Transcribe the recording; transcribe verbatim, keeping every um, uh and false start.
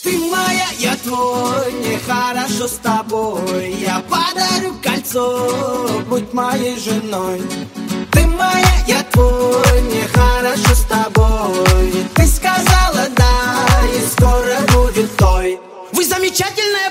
Ты моя, я твой, мне хорошо с тобой. Я подарю кольцо, будь моей женой. Ты моя, я твой, мне хорошо с тобой. Ты сказала да, и скоро будет той. Вы замечательная